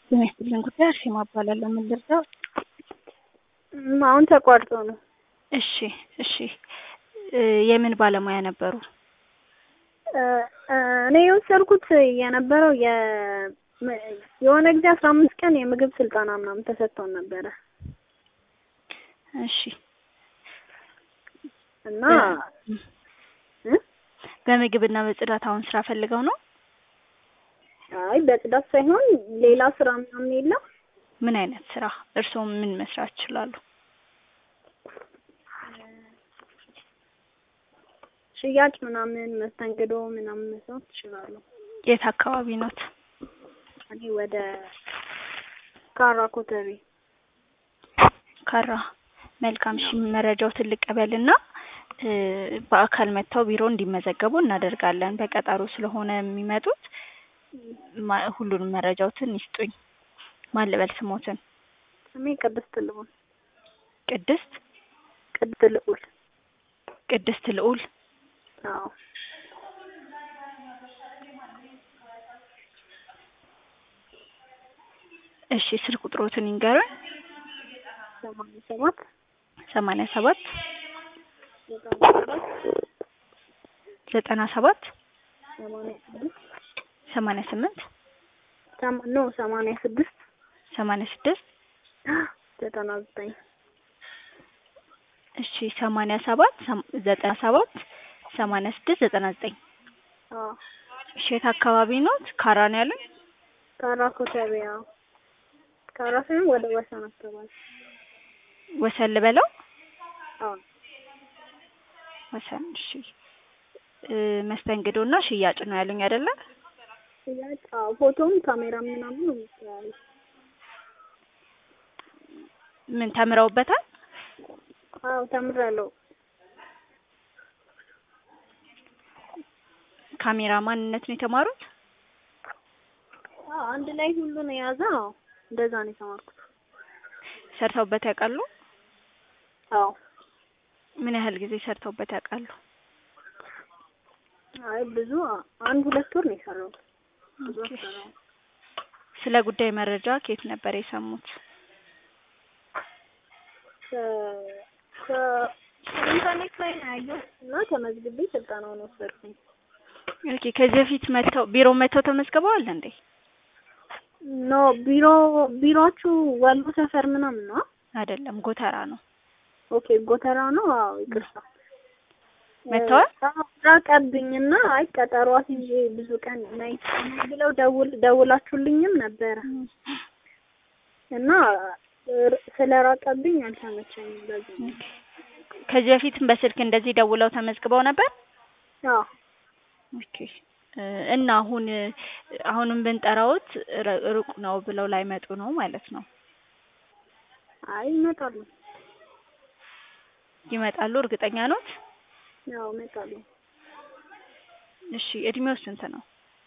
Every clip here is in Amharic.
የሚያስጥልን ጉዳይ አርሴማ እባላለሁ። ምን ልርዳው? አሁን ተቋርጦ ነው። እሺ የምን ባለሙያ ነበሩ? እኔ የወሰድኩት የነበረው የሆነ ጊዜ 15 ቀን የምግብ ስልጠና ምናምን ተሰጥቶን ነበረ እሺ እና በምግብና በጽዳት አሁን ስራ ፈልገው ነው? አይ በጽዳት ሳይሆን ሌላ ስራ ምናምን የለም። ምን አይነት ስራ? እርስዎ ምን መስራት ይችላሉ? ሽያጭ ምናምን፣ መስተንግዶ ምናምን መስራት ይችላሉ። የት አካባቢ ኖት? እኔ ወደ ካራ ኮተቤ። ካራ። መልካም። እሺ መረጃው ትልቅ ቀበልና በአካል መጥተው ቢሮ እንዲመዘገቡ እናደርጋለን። በቀጠሮ ስለሆነ የሚመጡት ሁሉንም መረጃዎትን ይስጡኝ። ማን ልበል ስሞትን? ስሜ ቅድስት ልዑል። ቅድስት ልዑል። ቅድስት ልዑል። አዎ። እሺ ስልክ ቁጥሮትን ይንገሩኝ። 87 97 97 88 86 86 99 እሺ 87 97 86 99 አዎ። እሺ የት አካባቢ ኖት? ካራ ነው ያሉኝ? ካራ ኮተቤ። አዎ። ካራ ሳይሆን ወደ ወሰን አካባቢ። ወሰን ልበለው? አዎ ወሰን። እሺ መስተንግዶና ሽያጭ ነው ያሉኝ አይደለ? ሽያጭ። አዎ። ፎቶም ካሜራ ምናምን ነው የሚሰራው። ምን ተምረውበታል? አዎ ተምራለሁ። ካሜራ ማንነት ነው የተማሩት? አዎ አንድ ላይ ሁሉን የያዘው እንደዛ ነው የተማርኩት። ሰርተውበት ያውቃሉ? አዎ። ምን ያህል ጊዜ ሰርተውበት ያውቃሉ? አይ ብዙ 1-2 ወር ነው የሰራሁት። ብዙ አልሰራሁም። ስለ ጉዳይ መረጃ ከየት ነበር የሰሙት? ከኢንተርኔት ላይ ነው ያየሁት እና ተመዝግቤ ስልጠናውን ወሰድኩኝ። ኦኬ። ከዚህ በፊት ቢሮ መተው ተመዝግበዋል እንዴ? ኖ ቢሮአችሁ ወሎ ሰፈር ምናምን ነው? አይደለም፣ ጎተራ ነው። ኦኬ ጎተራ ነው። አዎ ይቅርታ። መተዋል? ራቀብኝና አይ ቀጠሮ አስይዤ ብዙ ቀን ነይ ብለው ደውላችሁልኝም ነበረ እና ስለራቀብኝ አልተመቸኝም። ለዚህ ከዚህ በፊትም በስልክ እንደዚህ ደውለው ተመዝግበው ነበር? አዎ። ኦኬ። እና አሁንም ብንጠራውት ሩቅ ነው ብለው ላይመጡ ነው ማለት ነው? አይ ይመጣሉ። ይመጣሉ? እርግጠኛ ኖት? ያው ይመጣሉ። እሺ እድሜው ስንት ነው?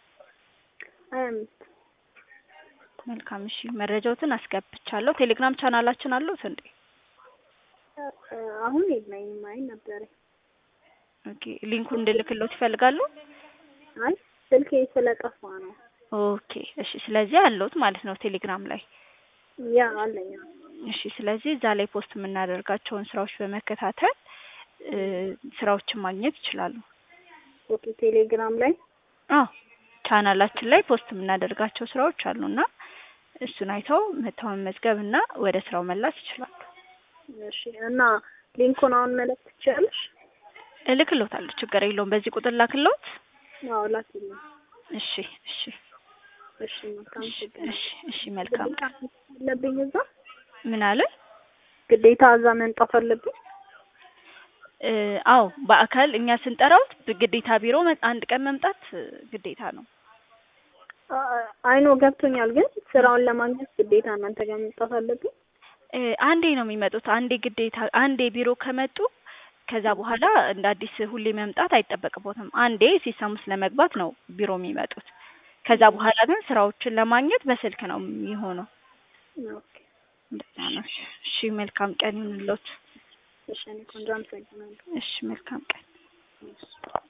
25። መልካም። እሺ መረጃዎትን አስገብቻለሁ። ቴሌግራም ቻናላችን አለዎት እንዴ? አሁን የለኝም። አይ ነበረኝ። ኦኬ። ሊንኩን እንድልክልዎት ይፈልጋሉ? አይ ስልኬ ስለጠፋ ነው። ኦኬ። እሺ ስለዚህ አለዎት ማለት ነው ቴሌግራም ላይ? ያ አለኝ። እሺ ስለዚህ እዛ ላይ ፖስት የምናደርጋቸውን ስራዎች በመከታተል ስራዎችን ማግኘት ይችላሉ። ኦኬ። ቴሌግራም ላይ? አዎ ቻናላችን ላይ ፖስት የምናደርጋቸው ስራዎች አሉና እሱን አይተው መተው መመዝገብና ወደ ስራው መላክ ይችላሉ። እሺ እና ሊንኩን አሁን መላክ ትችያለሽ? እልክልዎታለሁ፣ ችግር የለውም። በዚህ ቁጥር ላክልዎት? አዎ ላኪልኝ። እሺ መልካም። እሺ መልካም። አለብኝ እዛ? ምን አለ? ግዴታ እዛ መምጣት አለብኝ? አዎ በአካል እኛ ስንጠራውት ግዴታ ቢሮ አንድ ቀን መምጣት ግዴታ ነው። አይኖ ገብቶኛል፣ ግን ስራውን ለማግኘት ግዴታ እናንተ ጋር መምጣት አለብኝ? አንዴ ነው የሚመጡት። አንዴ ቢሮ ከመጡ ከዛ በኋላ እንደ አዲስ ሁሌ መምጣት አይጠበቅቦትም። አንዴ ሲስተም ውስጥ ለመግባት ነው ቢሮ የሚመጡት። ከዛ በኋላ ግን ስራዎችን ለማግኘት በስልክ ነው የሚሆነው። ኦኬ። እንደዛ ነው። እሺ መልካም ቀን ይሁንልዎት። እሺ እኔ ቆንጆ አመሰግናለሁ። እሺ መልካም ቀን።